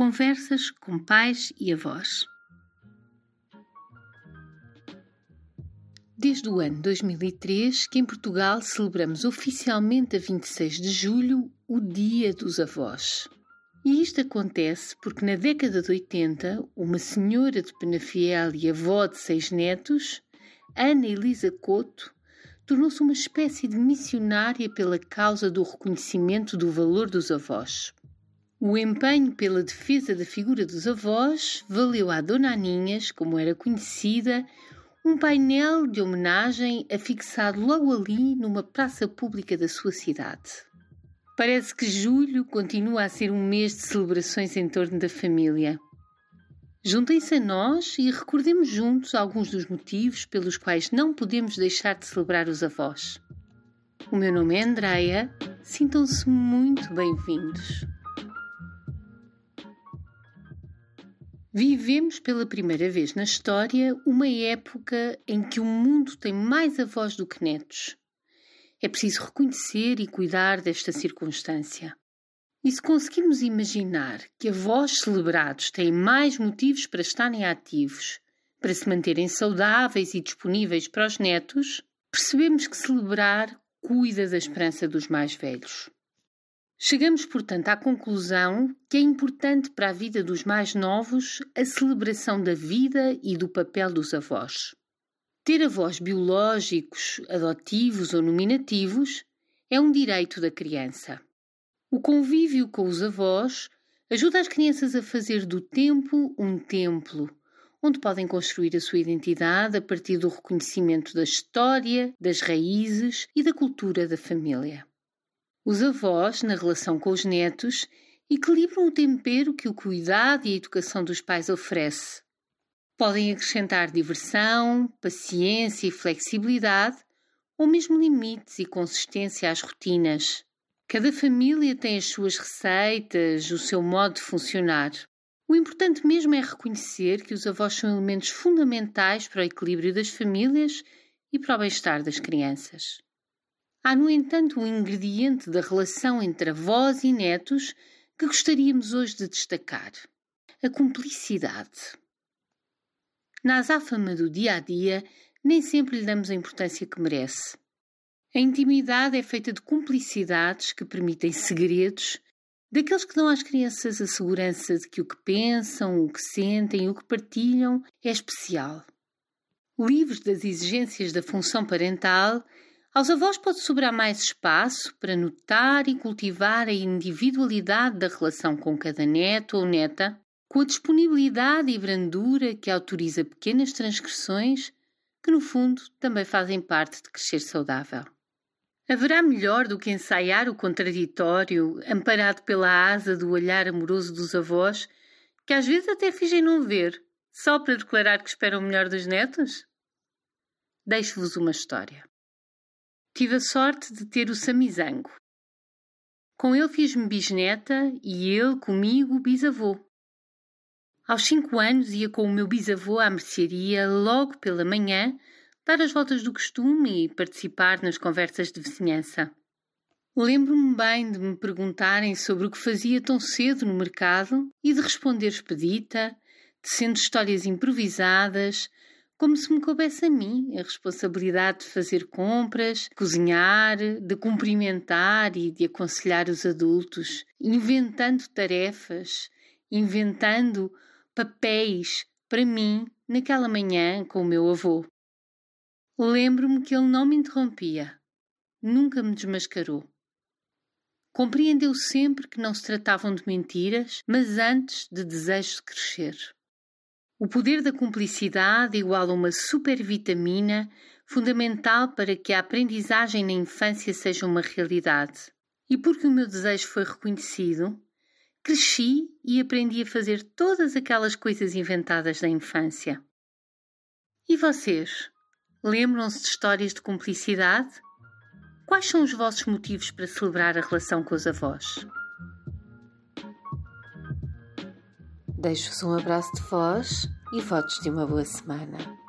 Conversas com pais e avós. Desde o ano 2003 que em Portugal celebramos oficialmente a 26 de julho o Dia dos Avós. E isto acontece porque na década de 80, uma senhora de Penafiel e avó de 6 netos, Ana Elisa Couto, tornou-se uma espécie de missionária pela causa do reconhecimento do valor dos avós. O empenho pela defesa da figura dos avós valeu à Dona Aninhas, como era conhecida, um painel de homenagem afixado logo ali numa praça pública da sua cidade. Parece que julho continua a ser um mês de celebrações em torno da família. Juntem-se a nós e recordemos juntos alguns dos motivos pelos quais não podemos deixar de celebrar os avós. O meu nome é Andreia, sintam-se muito bem-vindos. Vivemos pela primeira vez na história uma época em que o mundo tem mais avós do que netos. É preciso reconhecer e cuidar desta circunstância. E se conseguirmos imaginar que avós celebrados têm mais motivos para estarem ativos, para se manterem saudáveis e disponíveis para os netos, percebemos que celebrar cuida da esperança dos mais velhos. Chegamos, portanto, à conclusão que é importante para a vida dos mais novos a celebração da vida e do papel dos avós. Ter avós biológicos, adotivos ou nominativos é um direito da criança. O convívio com os avós ajuda as crianças a fazer do tempo um templo, onde podem construir a sua identidade a partir do reconhecimento da história, das raízes e da cultura da família. Os avós, na relação com os netos, equilibram o tempero que o cuidado e a educação dos pais oferece. Podem acrescentar diversão, paciência e flexibilidade, ou mesmo limites e consistência às rotinas. Cada família tem as suas receitas, o seu modo de funcionar. O importante mesmo é reconhecer que os avós são elementos fundamentais para o equilíbrio das famílias e para o bem-estar das crianças. Há, no entanto, um ingrediente da relação entre avós e netos que gostaríamos hoje de destacar: a cumplicidade. Na azáfama do dia-a-dia, nem sempre lhe damos a importância que merece. A intimidade é feita de cumplicidades que permitem segredos, daqueles que dão às crianças a segurança de que o que pensam, o que sentem e o que partilham é especial. Livres das exigências da função parental, aos avós pode sobrar mais espaço para notar e cultivar a individualidade da relação com cada neto ou neta, com a disponibilidade e brandura que autoriza pequenas transgressões que, no fundo, também fazem parte de crescer saudável. Haverá melhor do que ensaiar o contraditório, amparado pela asa do olhar amoroso dos avós, que às vezes até fingem não ver, só para declarar que esperam o melhor dos netos? Deixo-vos uma história. Tive a sorte de ter o Samizango. Com ele fiz-me bisneta e ele, comigo, bisavô. Aos 5 anos ia com o meu bisavô à mercearia logo pela manhã, dar as voltas do costume e participar nas conversas de vizinhança. Lembro-me bem de me perguntarem sobre o que fazia tão cedo no mercado e de responder expedita, tecendo histórias improvisadas, como se me coubesse a mim a responsabilidade de fazer compras, cozinhar, de cumprimentar e de aconselhar os adultos, inventando tarefas, inventando papéis para mim naquela manhã com o meu avô. Lembro-me que ele não me interrompia, nunca me desmascarou. Compreendeu sempre que não se tratavam de mentiras, mas antes de desejos de crescer. O poder da cumplicidade igual a uma supervitamina fundamental para que a aprendizagem na infância seja uma realidade. E porque o meu desejo foi reconhecido, cresci e aprendi a fazer todas aquelas coisas inventadas da infância. E vocês? Lembram-se de histórias de cumplicidade? Quais são os vossos motivos para celebrar a relação com os avós? Deixo-vos um abraço de voz e votos de uma boa semana.